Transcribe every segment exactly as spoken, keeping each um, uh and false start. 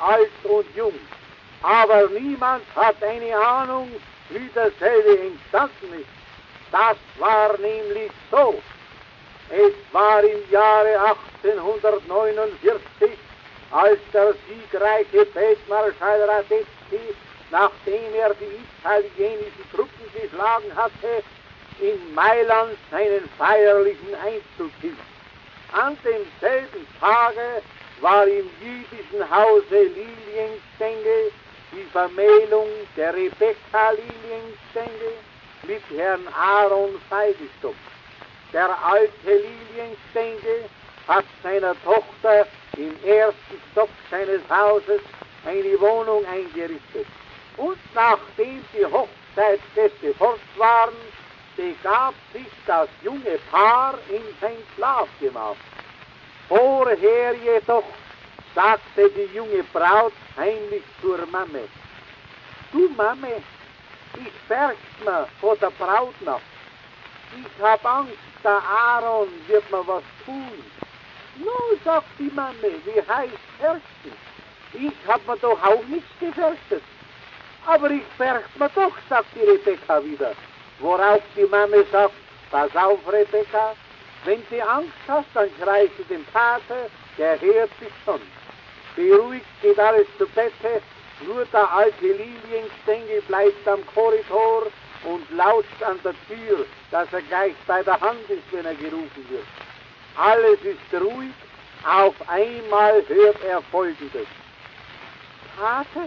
alt und jung. Aber niemand hat eine Ahnung, wie dasselbe entstanden ist. Das war nämlich so. Es war im Jahre achtzehnhundertneunundvierzig, als der siegreiche Feldmarschall Radetzky, nachdem er die italienischen Truppen geschlagen hatte, in Mailand seinen feierlichen Einzug hielt. An demselben Tage war im jüdischen Hause Lilienstengel die Vermählung der Rebekka Lilienstengel mit Herrn Aaron Feigelstock. Der alte Lilienstengel hat seiner Tochter im ersten Stock seines Hauses eine Wohnung eingerichtet. Und nachdem die Hochzeitsfeste fort waren, begab sich das junge Paar in sein Schlafgemach. Vorher jedoch sagte die junge Braut heimlich zur Mame: Du Mame, ich fürcht mir vor der Brautnacht. Ich hab Angst, der Aaron wird mir was tun. Nu, sagt die Mame, wie heißt fürchten? Ich hab mir doch auch nichts gefürchtet. Aber ich fürcht mir doch, sagt die Rebekka wieder. Worauf die Mame sagt: Pass auf, Rebekka, wenn du Angst hast, dann schreist du dem Vater, der hört dich schon. Beruhigt geht alles zu Bette, nur der alte Lilienstengel bleibt am Korridor und lauscht an der Tür, dass er gleich bei der Hand ist, wenn er gerufen wird. Alles ist ruhig, auf einmal hört er Folgendes: Vater,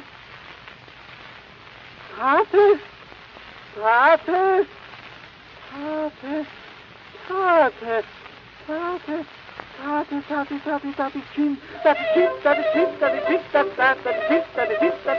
Vater, Vater, Vater, Vater, Vater, Vater, Vater, Vater, Vater, Kind, Vater, Kind, Vater, Kind, Vater, Kind, Vater, Kind, Vater, Kind, Vater, Kind,